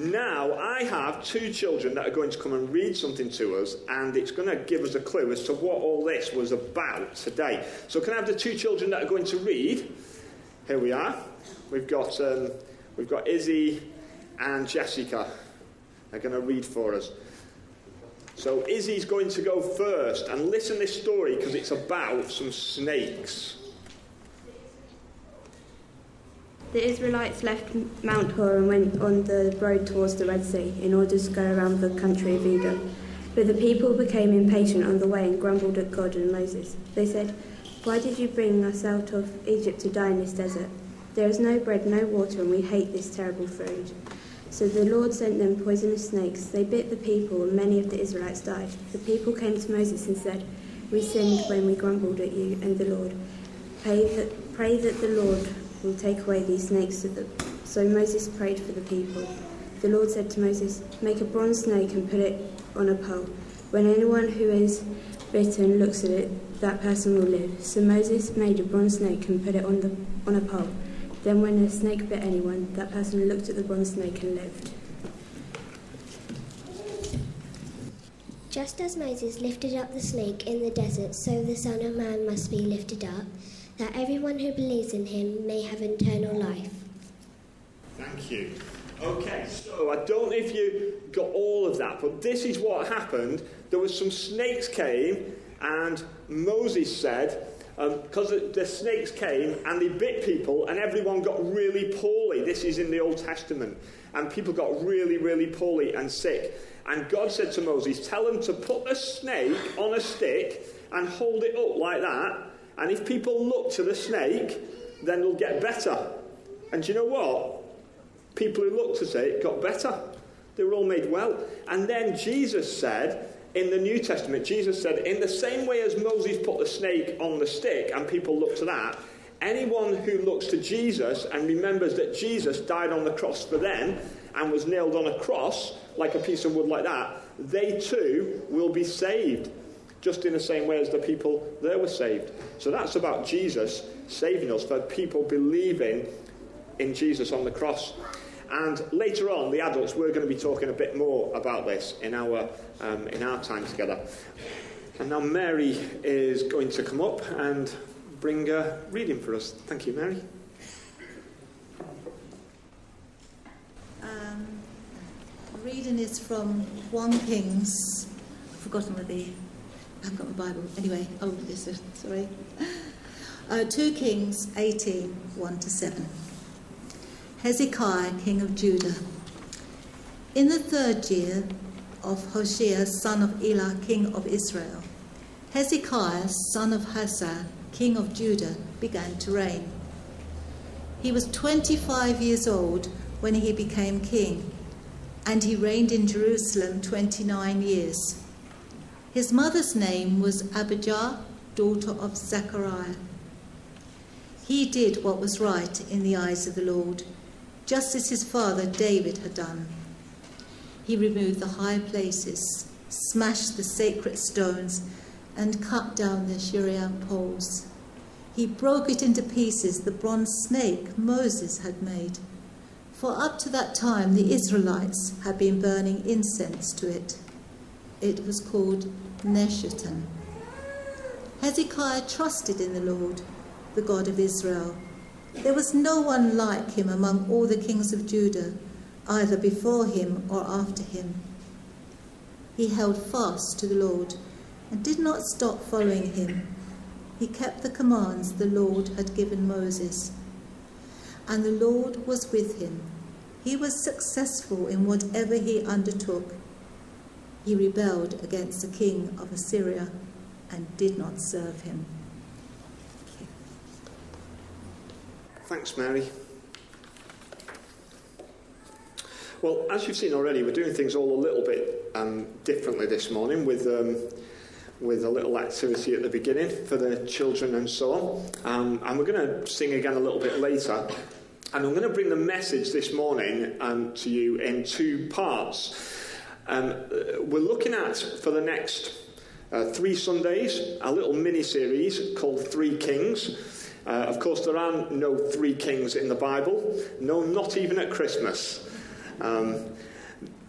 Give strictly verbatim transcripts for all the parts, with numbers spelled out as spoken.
now I have two children that are going to come and read something to us, and it's going to give us a clue as to what all this was about today. So can I have the two children that are going to read? Here we are. We've got um, we've got Izzy and Jessica. They're going to read for us. So Izzy's going to go first, and listen to this story because it's about some snakes. The Israelites left Mount Hor and went on the road towards the Red Sea in order to go around the country of Edom. But the people became impatient on the way and grumbled at God and Moses. They said, "Why did you bring us out of Egypt to die in this desert? There is no bread, no water, and we hate this terrible food." So the Lord sent them poisonous snakes. They bit the people, and many of the Israelites died. The people came to Moses and said, "We sinned when we grumbled at you and the Lord. Pray that, pray that the Lord will take away these snakes to them." So Moses prayed for the people. The Lord said to Moses, "Make a bronze snake and put it on a pole. When anyone who is bitten looks at it, that person will live." So Moses made a bronze snake and put it on the on a pole. Then when a snake bit anyone, that person looked at the bronze snake and lived. Just as Moses lifted up the snake in the desert, so the Son of Man must be lifted up, that everyone who believes in him may have eternal life. Thank you. Okay, so I don't know if you got all of that, but this is what happened. There was some snakes came, and Moses said, because um, the snakes came and they bit people, and everyone got really poorly. This is in the Old Testament. And people got really, really poorly and sick. And God said to Moses, tell them to put a snake on a stick and hold it up like that. And if people look to the snake, then they'll get better. And do you know what? People who looked at it got better. They were all made well. And then Jesus said, in the New Testament, Jesus said, in the same way as Moses put the snake on the stick and people look to that, anyone who looks to Jesus and remembers that Jesus died on the cross for them and was nailed on a cross, like a piece of wood like that, they too will be saved. Just in the same way as the people there were saved. So that's about Jesus saving us, for people believing in Jesus on the cross. And later on, the adults, we're going to be talking a bit more about this in our um, in our time together. And now Mary is going to come up and bring a reading for us. Thank you, Mary. Um, the reading is from First Kings. I've forgotten where the... I haven't got my Bible. Anyway, oh, this is, sorry. Uh, Second Kings eighteen, one to seven. Hezekiah, king of Judah. In the third year of Hoshea, son of Elah, king of Israel, Hezekiah, son of Asa, king of Judah, began to reign. He was twenty-five years old when he became king, and he reigned in Jerusalem twenty-nine years. His mother's name was Abijah, daughter of Zechariah. He did what was right in the eyes of the Lord, just as his father David had done. He removed the high places, smashed the sacred stones, and cut down the Asherah poles. He broke it into pieces, the bronze snake Moses had made. For up to that time the Israelites had been burning incense to it. It was called Neshutan. Hezekiah trusted in the Lord, the God of Israel. There was no one like him among all the kings of Judah, either before him or after him. He held fast to the Lord and did not stop following him. He kept the commands the Lord had given Moses. And the Lord was with him. He was successful in whatever he undertook. He rebelled against the king of Assyria and did not serve him. Thanks, Mary. Well, as you've seen already, we're doing things all a little bit um, differently this morning with um, with a little activity at the beginning for the children and so on. Um, and we're going to sing again a little bit later. And I'm going to bring the message this morning um, to you in two parts. Um, we're looking at, for the next uh, three Sundays, a little mini-series called Three Kings. Uh, of course, there are no three kings in the Bible. No, not even at Christmas. Um,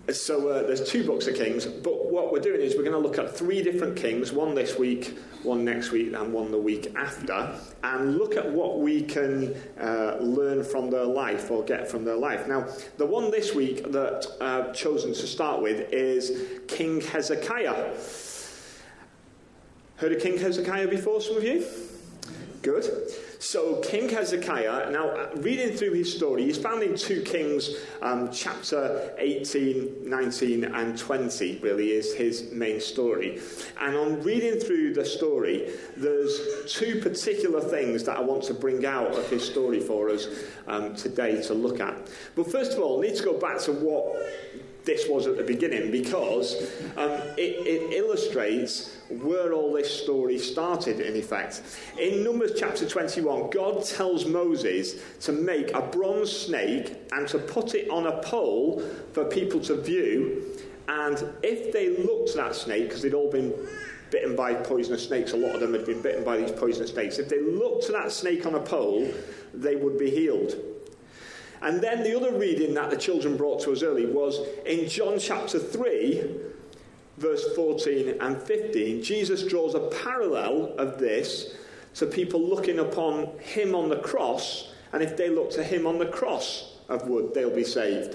So uh, there's two books of Kings, but what we're doing is we're going to look at three different kings, one this week, one next week, and one the week after, and look at what we can uh, learn from their life or get from their life. Now, the one this week that I've chosen to start with is King Hezekiah. Heard of King Hezekiah before, some of you? Good. So King Hezekiah, now reading through his story, he's found in two Kings, um, chapter eighteen, nineteen and twenty really is his main story. And on reading through the story, there's two particular things that I want to bring out of his story for us um, today to look at. But first of all, I need to go back to what this was at the beginning, because um, it, it illustrates where all this story started, in effect. In Numbers chapter twenty-one, God tells Moses to make a bronze snake and to put it on a pole for people to view, and if they looked at that snake, because they'd all been bitten by poisonous snakes, a lot of them had been bitten by these poisonous snakes, if they looked at that snake on a pole, they would be healed. And then the other reading that the children brought to us early was in John chapter three, verse fourteen and fifteen. Jesus draws a parallel of this to people looking upon him on the cross, and if they look to him on the cross of wood, they'll be saved.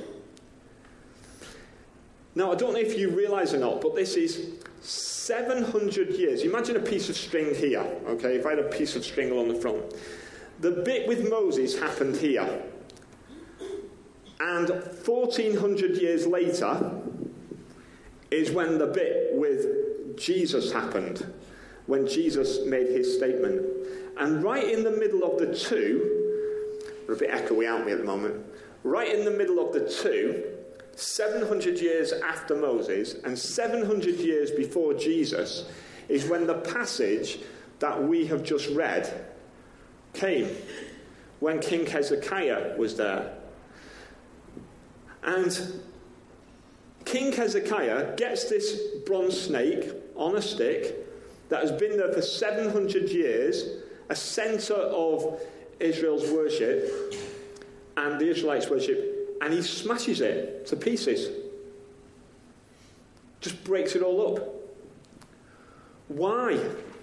Now, I don't know if you realise or not, but this is seven hundred years. Imagine a piece of string here, okay? If I had a piece of string along the front. The bit with Moses happened here. And fourteen hundred years later is when the bit with Jesus happened, when Jesus made his statement. And right in the middle of the two, we're a bit echoey, aren't we, at the moment? Right in the middle of the two, seven hundred years after Moses and seven hundred years before Jesus, is when the passage that we have just read came, when King Hezekiah was there. And King Hezekiah gets this bronze snake on a stick that has been there for seven hundred years, a centre of Israel's worship, and the Israelites' worship, and he smashes it to pieces. Just breaks it all up. Why?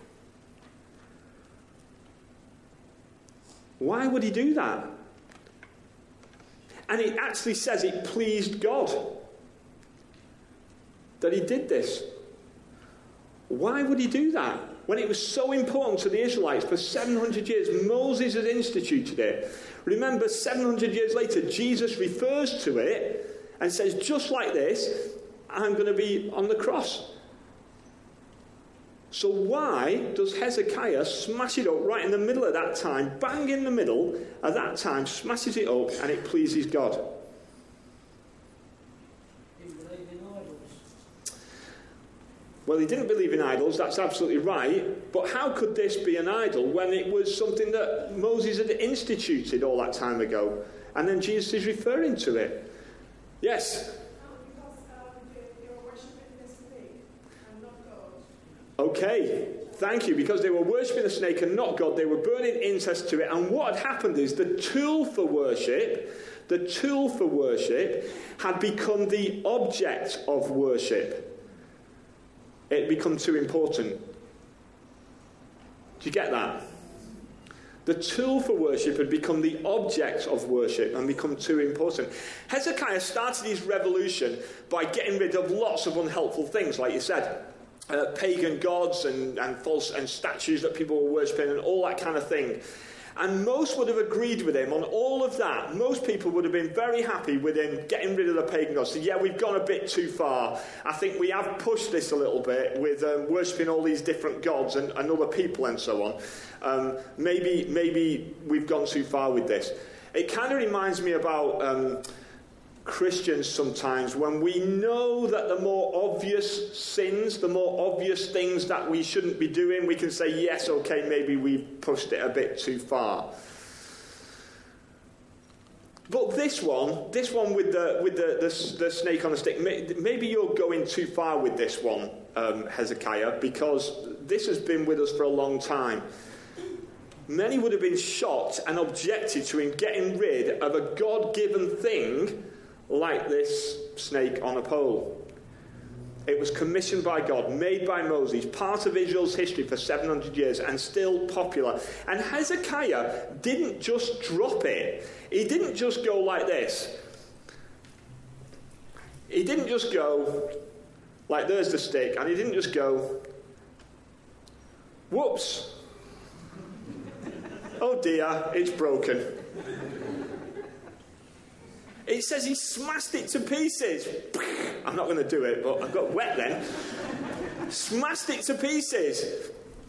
Why would he do that? And it actually says it pleased God that he did this. Why would he do that? When it was so important to the Israelites for seven hundred years, Moses had instituted it. Remember, seven hundred years later, Jesus refers to it and says, just like this, I'm going to be on the cross. So why does Hezekiah smash it up right in the middle of that time, bang in the middle of that time, smashes it up, and it pleases God? He believed in idols. Well, he didn't believe in idols, that's absolutely right. But how could this be an idol when it was something that Moses had instituted all that time ago? And then Jesus is referring to it. Yes? Okay, thank you. Because they were worshipping the snake and not God, they were burning incense to it. And what had happened is the tool for worship, the tool for worship had become the object of worship. It had become too important. Do you get that? The tool for worship had become the object of worship and become too important. Hezekiah started his revolution by getting rid of lots of unhelpful things, like you said. Uh, pagan gods and, and false and statues that people were worshipping and all that kind of thing. And most would have agreed with him on all of that. Most people would have been very happy with him getting rid of the pagan gods. So yeah, we've gone a bit too far. I think we have pushed this a little bit with um, worshipping all these different gods and, and other people and so on. Um, maybe, maybe we've gone too far with this. It kind of reminds me about Um, Christians sometimes, when we know that the more obvious sins, the more obvious things that we shouldn't be doing, we can say, yes, okay, maybe we've pushed it a bit too far. But this one, this one with the with the, the, the snake on a stick, maybe you're going too far with this one, um, Hezekiah, because this has been with us for a long time. Many would have been shocked and objected to him getting rid of a God-given thing like this snake on a pole. It was commissioned by God, made by Moses, part of Israel's history for seven hundred years, and still popular. And Hezekiah didn't just drop it. He didn't just go like this. He didn't just go, like there's the stick, and he didn't just go, whoops. Oh dear, it's broken. It says he smashed it to pieces. I'm not going to do it, but I got wet then. Smashed it to pieces.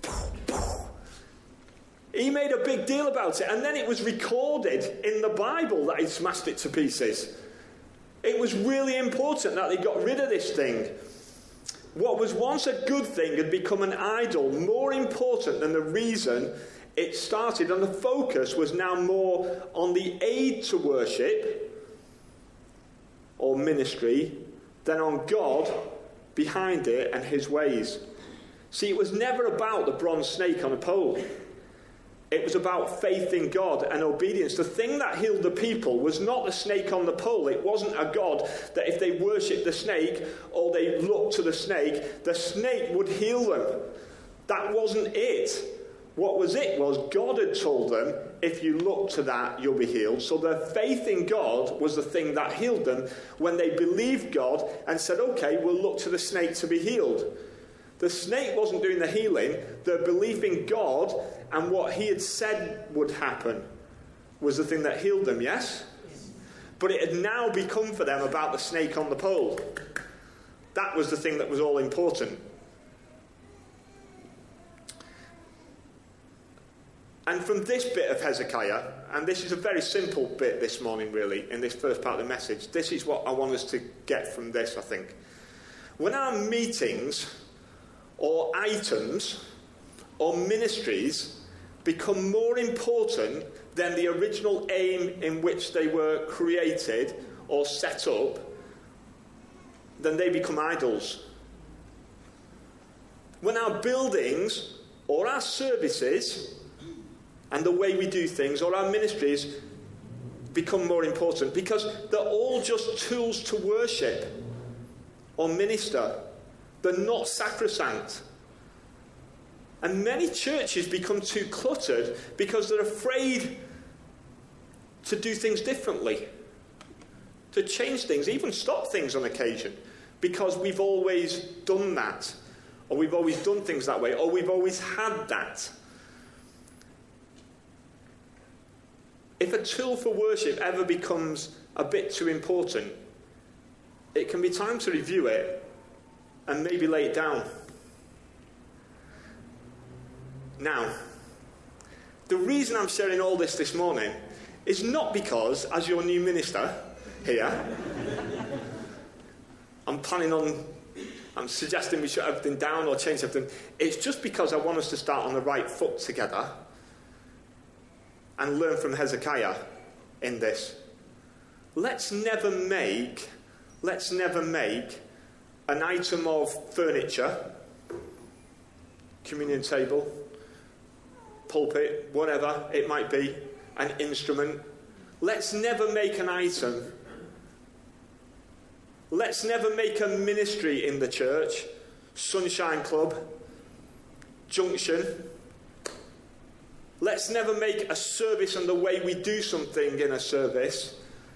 He made a big deal about it, and then it was recorded in the Bible that he smashed it to pieces. It was really important that they got rid of this thing. What was once a good thing had become an idol, more important than the reason it started, and the focus was now more on the aid to worship or ministry than on God behind it and his ways. See, it was never about the bronze snake on a pole. It was about faith in God and obedience. The thing that healed the people was not the snake on the pole. It wasn't a God that if they worshipped the snake or they looked to the snake, the snake would heal them. That wasn't it. What was it was God had told them, if you look to that, you'll be healed. So their faith in God was the thing that healed them when they believed God and said, okay, we'll look to the snake to be healed. The snake wasn't doing the healing. Their belief in God and what he had said would happen was the thing that healed them, yes? But it had now become for them about the snake on the pole. That was the thing that was all important. And from this bit of Hezekiah, and this is a very simple bit this morning really, in this first part of the message, this is what I want us to get from this, I think. When our meetings or items or ministries become more important than the original aim in which they were created or set up, then they become idols. When our buildings or our services and the way we do things or our ministries become more important because they're all just tools to worship or minister. They're not sacrosanct. And many churches become too cluttered because they're afraid to do things differently, to change things, even stop things on occasion, because we've always done that, or we've always done things that way, or we've always had that. If a tool for worship ever becomes a bit too important, it can be time to review it and maybe lay it down. Now, the reason I'm sharing all this this morning is not because, as your new minister here, I'm planning on, I'm suggesting we shut everything down or change everything. It's just because I want us to start on the right foot together and learn from Hezekiah in this. Let's never make, let's never make an item of furniture, communion table, pulpit, whatever it might be, an instrument. Let's never make an item. Let's never make a ministry in the church, Sunshine Club, Junction. Let's never make a service and the way we do something in a service,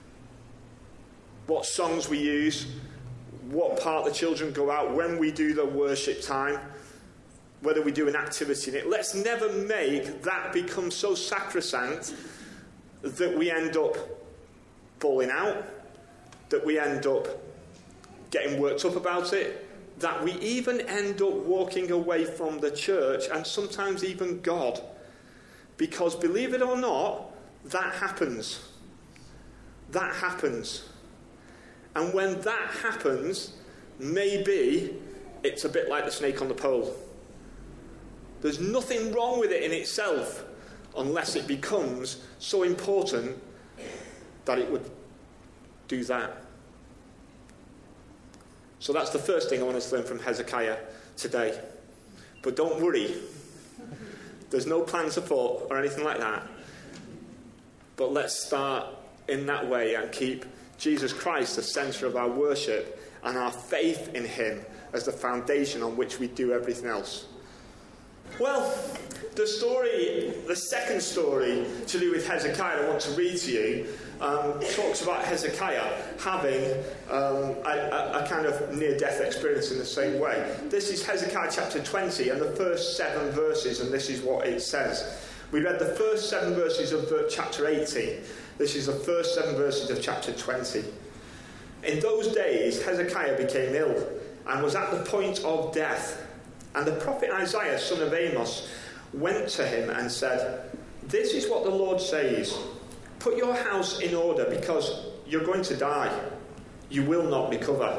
what songs we use, what part the children go out, when we do the worship time, whether we do an activity in it. Let's never make that become so sacrosanct that we end up falling out, that we end up getting worked up about it, that we even end up walking away from the church and sometimes even God. Because believe it or not, that happens. That happens. And when that happens, maybe it's a bit like the snake on the pole. There's nothing wrong with it in itself unless it becomes so important that it would do that. So that's the first thing I want us to learn from Hezekiah today. But don't worry. There's no plans afoot or anything like that. But let's start in that way and keep Jesus Christ the centre of our worship, and our faith in him as the foundation on which we do everything else. Well, the story, the second story to do with Hezekiah I want to read to you, um, talks about Hezekiah having um, a, a, a kind of near-death experience in the same way. This is Hezekiah chapter twenty and the first seven verses, and this is what it says. We read the first seven verses of chapter eighteen. This is the first seven verses of chapter twenty. In those days, Hezekiah became ill and was at the point of death. And the prophet Isaiah, son of Amos, went to him and said, "This is what the Lord says. Put your house in order, because you're going to die. You will not recover."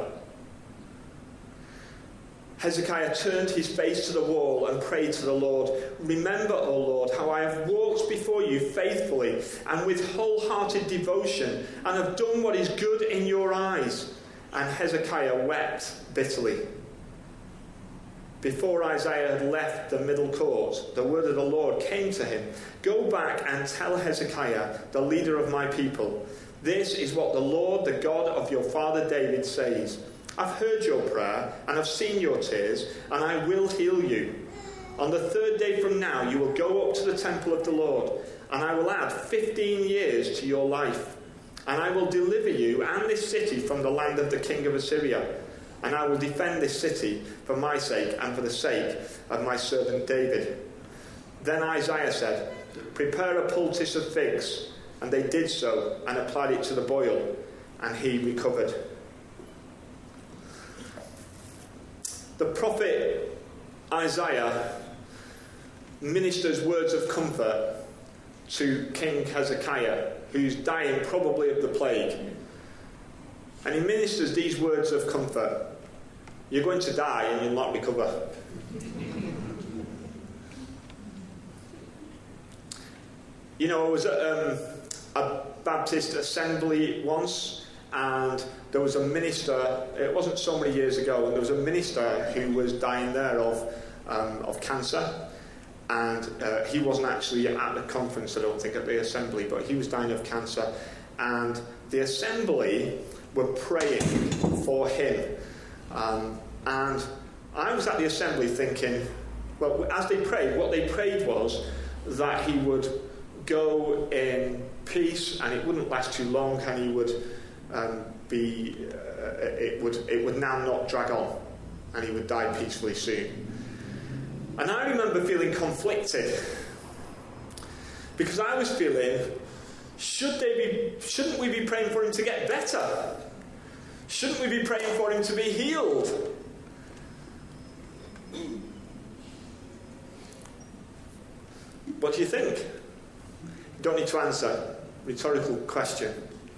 Hezekiah turned his face to the wall and prayed to the Lord, "Remember, O Lord, how I have walked before you faithfully and with wholehearted devotion, and have done what is good in your eyes." And Hezekiah wept bitterly. Before Isaiah had left the middle court, the word of the Lord came to him. "Go back and tell Hezekiah, the leader of my people, this is what the Lord, the God of your father David, says. I've heard your prayer and have seen your tears, and I will heal you. On the third day from now you will go up to the temple of the Lord, and I will add fifteen years to your life. And I will deliver you and this city from the land of the king of Assyria. And I will defend this city for my sake and for the sake of my servant David." Then Isaiah said, "Prepare a poultice of figs." And they did so and applied it to the boil, and he recovered. The prophet Isaiah ministers words of comfort to King Hezekiah, who's dying probably of the plague. And he ministers these words of comfort: "You're going to die and you'll not recover." You know, I was at um, a Baptist assembly once, and there was a minister, it wasn't so many years ago, and there was a minister who was dying there of, um, of cancer. And uh, he wasn't actually at the conference, I don't think, at the assembly, but he was dying of cancer. And the assembly were praying for him. Um, and I was at the assembly thinking, well, as they prayed, what they prayed was that he would go in peace, and it wouldn't last too long, and he would um, be, uh, it would it would now not drag on, and he would die peacefully soon. And I remember feeling conflicted, because I was feeling, should they be, shouldn't we be praying for him to get better? Shouldn't we be praying for him to be healed? What do you think? You don't need to answer. Rhetorical question.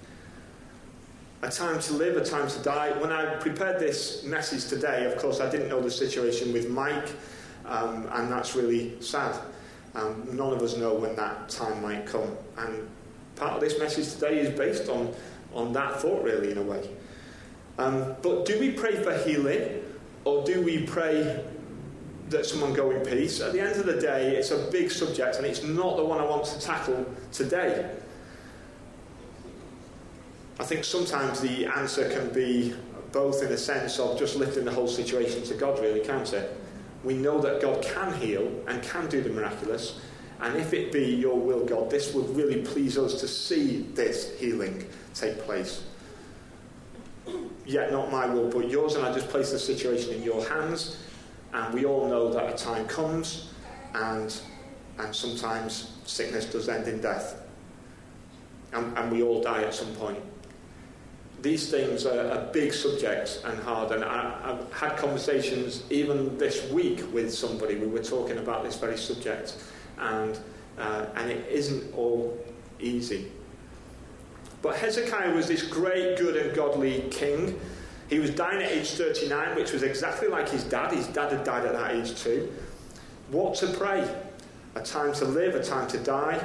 A time to live, a time to die. When I prepared this message today, of course, I didn't know the situation with Mike. Um, and that's really sad. Um, none of us know when that time might come. And part of this message today is based on, on that thought, really, in a way. Um, but do we pray for healing, or do we pray that someone go in peace? At the end of the day, it's a big subject, and it's not the one I want to tackle today. I think sometimes the answer can be both in a sense of just lifting the whole situation to God, really, can't it? We know that God can heal and can do the miraculous, and if it be your will, God, this would really please us to see this healing take place. Yet not my will but yours, and I just place the situation in your hands. And we all know that a time comes, and and sometimes sickness does end in death, and, and we all die at some point. These things are, are big subjects and hard, and I, I've had conversations even this week with somebody. We were talking about this very subject, and uh, and it isn't all easy. But Hezekiah was this great, good and godly king. He was dying at age thirty-nine, which was exactly like his dad. His dad had died at that age too. What to pray? A time to live, a time to die.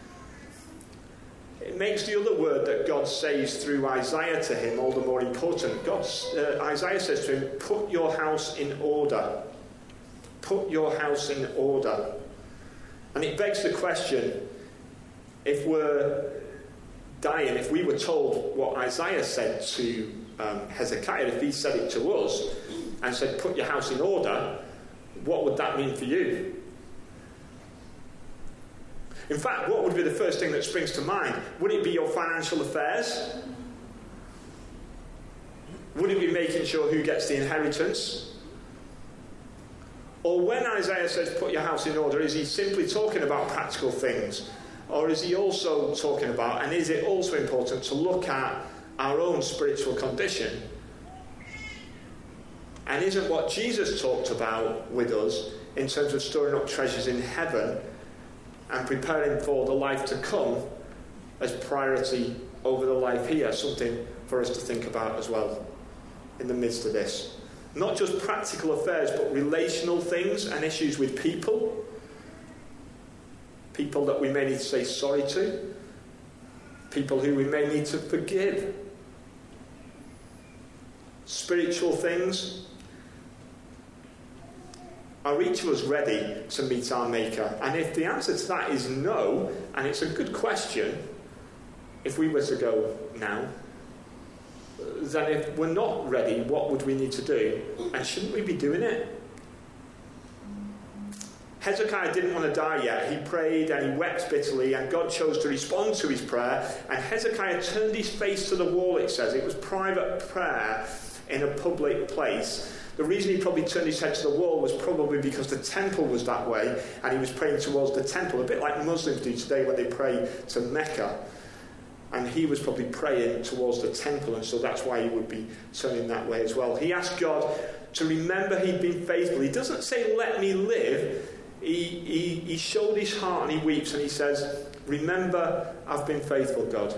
It makes the other word that God says through Isaiah to him all the more important. God's, uh, Isaiah says to him, put your house in order. Put your house in order. And it begs the question, if we're dying, if we were told what Isaiah said to um, Hezekiah, if he said it to us and said, put your house in order, what would that mean for you? In fact, what would be the first thing that springs to mind? Would it be your financial affairs? Would it be making sure who gets the inheritance? Or when Isaiah says put your house in order, is he simply talking about practical things? Or is he also talking about, and is it also important to look at our own spiritual condition? And isn't what Jesus talked about with us in terms of storing up treasures in heaven and preparing for the life to come as priority over the life here, something for us to think about as well in the midst of this? Not just practical affairs, but relational things and issues with people. People that we may need to say sorry to. People who we may need to forgive. Spiritual things. Are each of us ready to meet our Maker? And if the answer to that is no, and it's a good question, if we were to go now, then if we're not ready, what would we need to do? And shouldn't we be doing it? Hezekiah didn't want to die yet. He prayed and he wept bitterly, and God chose to respond to his prayer. And Hezekiah turned his face to the wall, it says. It was private prayer in a public place. The reason he probably turned his head to the wall was probably because the temple was that way, and he was praying towards the temple, a bit like Muslims do today when they pray to Mecca. And he was probably praying towards the temple, and so that's why he would be turning that way as well. He asked God to remember he'd been faithful. He doesn't say, let me live. He, he, he showed his heart and he weeps and he says, remember I've been faithful, God.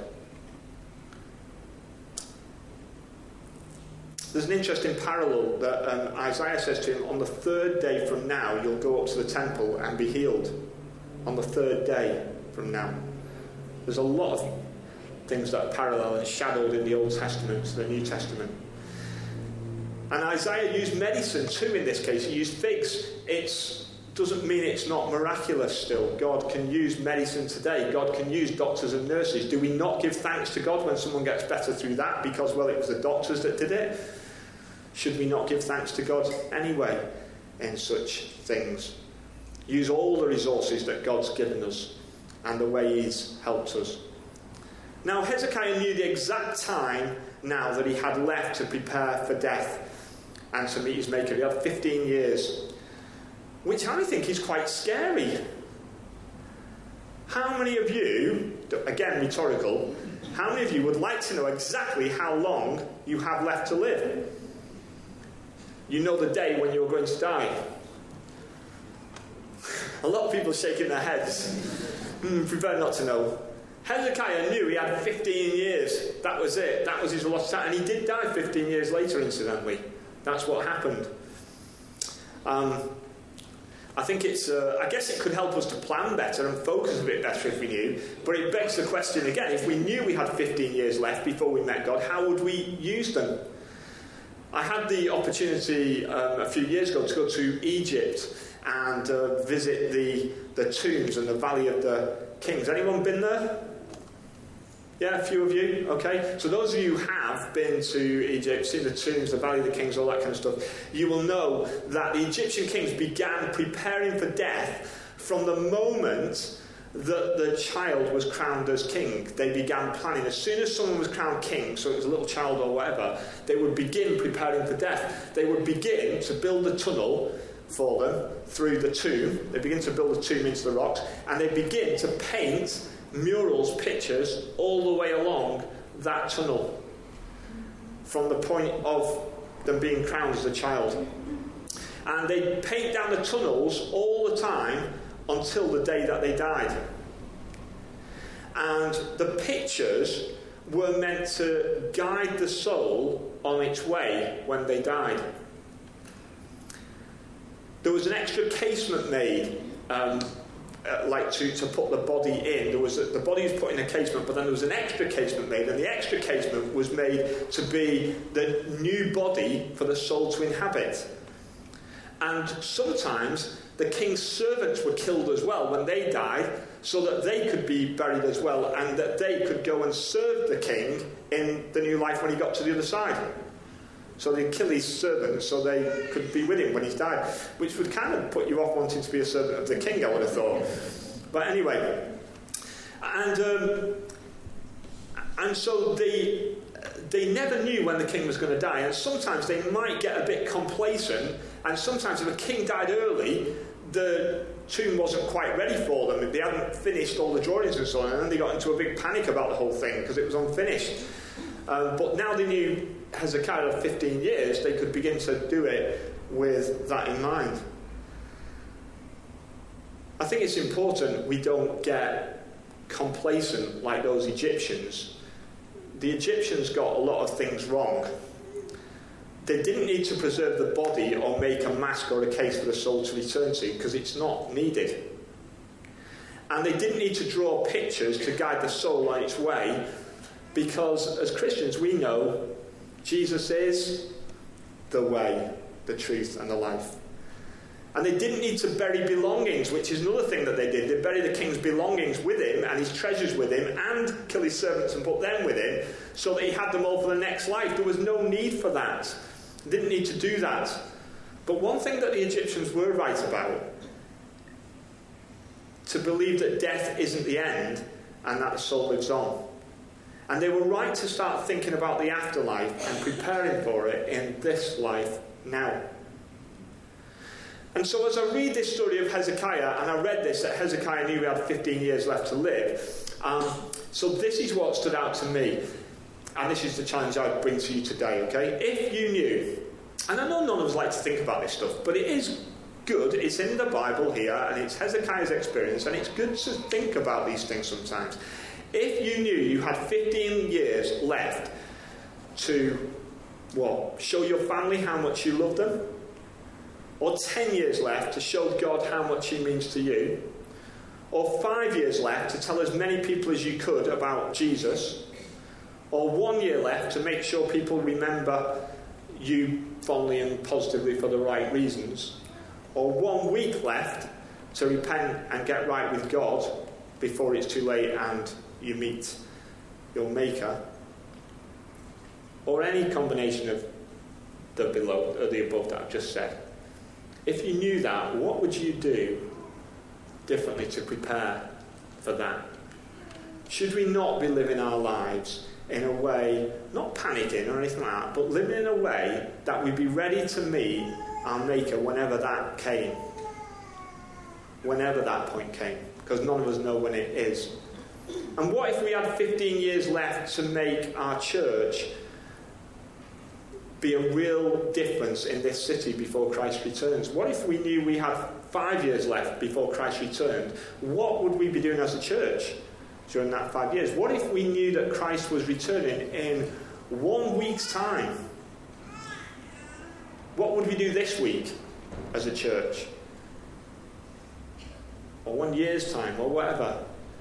There's an interesting parallel that um, Isaiah says to him, on the third day from now, you'll go up to the temple and be healed. On the third day from now. There's a lot of things that are parallel and shadowed in the Old Testament to the New Testament. And Isaiah used medicine too in this case. He used figs. It doesn't mean it's not miraculous still. God can use medicine today. God can use doctors and nurses. Do we not give thanks to God when someone gets better through that because, well, it was the doctors that did it? Should we not give thanks to God anyway in such things? Use all the resources that God's given us and the way he's helped us. Now, Hezekiah knew the exact time now that he had left to prepare for death and to meet his Maker. He had fifteen years, which I think is quite scary. How many of you, again rhetorical, how many of you would like to know exactly how long you have left to live? You know the day when you're going to die. A lot of people shaking their heads. Mm, prefer not to know. Hezekiah knew he had fifteen years. That was it. That was his lost time. And he did die fifteen years later, incidentally. That's what happened. Um, I think it's, uh, I guess it could help us to plan better and focus a bit better if we knew. But it begs the question again, if we knew we had fifteen years left before we met God, how would we use them? I had the opportunity um, a few years ago to go to Egypt and uh, visit the, the tombs and the Valley of the Kings. Anyone been there? Yeah, a few of you. Okay. So those of you who have been to Egypt, seen the tombs, the Valley of the Kings, all that kind of stuff, you will know that the Egyptian kings began preparing for death from the moment that the child was crowned as king. They began planning. As soon as someone was crowned king, so it was a little child or whatever, they would begin preparing for death. They would begin to build a tunnel for them through the tomb. They begin to build a tomb into the rocks, and they begin to paint murals, pictures, all the way along that tunnel from the point of them being crowned as a child. And they paint down the tunnels all the time until the day that they died. And the pictures were meant to guide the soul on its way when they died. There was an extra casement made, um, uh, like to, to put the body in. There was a, the body was put in a casement, but then there was an extra casement made, and the extra casement was made to be the new body for the soul to inhabit. And sometimes the king's servants were killed as well when they died, so that they could be buried as well, and that they could go and serve the king in the new life when he got to the other side. So they'd kill his servants so they could be with him when he's died, which would kind of put you off wanting to be a servant of the king, I would have thought. But anyway, and um, and so they they never knew when the king was going to die, and sometimes they might get a bit complacent, and sometimes if a king died early, the tomb wasn't quite ready for them. They hadn't finished all the drawings and so on, and then they got into a big panic about the whole thing because it was unfinished. Um, but now they knew Hezekiah had fifteen years, they could begin to do it with that in mind. I think it's important we don't get complacent like those Egyptians. The Egyptians got a lot of things wrong. They didn't need to preserve the body or make a mask or a case for the soul to return to, because it's not needed. And they didn't need to draw pictures to guide the soul on its way, because as Christians we know Jesus is the way, the truth and the life. And they didn't need to bury belongings, which is another thing that they did. They buried the king's belongings with him and his treasures with him, and kill his servants and put them with him, so that he had them all for the next life. There was no need for that. They didn't need to do that. But one thing that the Egyptians were right about, to believe that death isn't the end and that the soul lives on. And they were right to start thinking about the afterlife and preparing for it in this life now. And so as I read this story of Hezekiah, and I read this, that Hezekiah knew he had fifteen years left to live, um, so this is what stood out to me. And this is the challenge I bring to you today, okay? If you knew, and I know none of us like to think about this stuff, but it is good, it's in the Bible here, and it's Hezekiah's experience, and it's good to think about these things sometimes. If you knew you had fifteen years left to, what, show your family how much you love them, or ten years left to show God how much he means to you, or five years left to tell as many people as you could about Jesus, or one year left to make sure people remember you fondly and positively for the right reasons, or one week left to repent and get right with God before it's too late and you meet your Maker, or any combination of the below or the above that I've just said. If you knew that, what would you do differently to prepare for that? Should we not be living our lives in a way, not panicking or anything like that, but living in a way that we'd be ready to meet our Maker whenever that came? Whenever that point came. Because none of us know when it is. And what if we had fifteen years left to make our church be a real difference in this city before Christ returns? What if we knew we had five years left before Christ returned? What would we be doing as a church during that five years? What if we knew that Christ was returning in one week's time? What would we do this week as a church? Or one year's time, or whatever?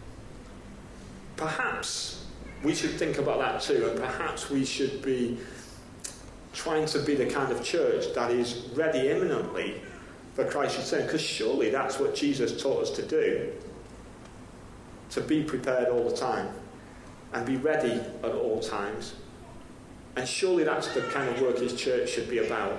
Perhaps we should think about that too, and perhaps we should be trying to be the kind of church that is ready imminently for Christ's return, because surely that's what Jesus taught us to do, to be prepared all the time and be ready at all times. And surely that's the kind of work his church should be about.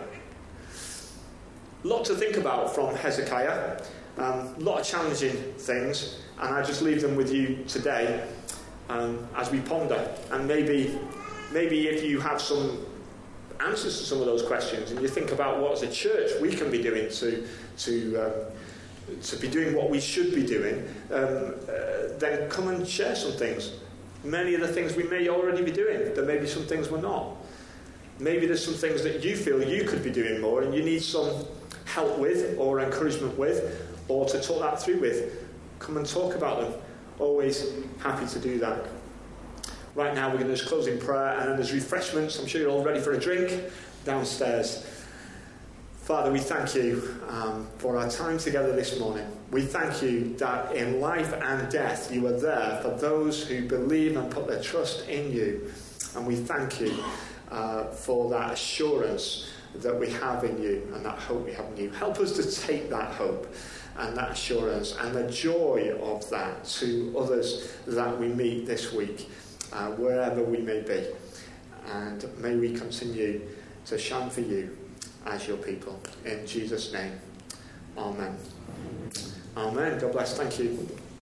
A lot to think about from Hezekiah, um, a lot of challenging things, and I just leave them with you today um, as we ponder. And maybe maybe if you have some answers to some of those questions, and you think about what as a church we can be doing to to um, to be doing what we should be doing, um, uh, then come and share some things. Many of the things we may already be doing, there may be some things we're not. Maybe there's some things that you feel you could be doing more and you need some help with, or encouragement with, or to talk that through with. Come and talk about them. Always happy to do that. Right now we're going to just close in prayer, and then there's refreshments. I'm sure you're all ready for a drink downstairs. Father, we thank you um, for our time together this morning. We thank you that in life and death you are there for those who believe and put their trust in you. And we thank you uh, for that assurance that we have in you and that hope we have in you. Help us to take that hope and that assurance and the joy of that to others that we meet this week, uh, wherever we may be. And may we continue to shine for you as your people. In Jesus' name, amen. Amen. God bless. Thank you.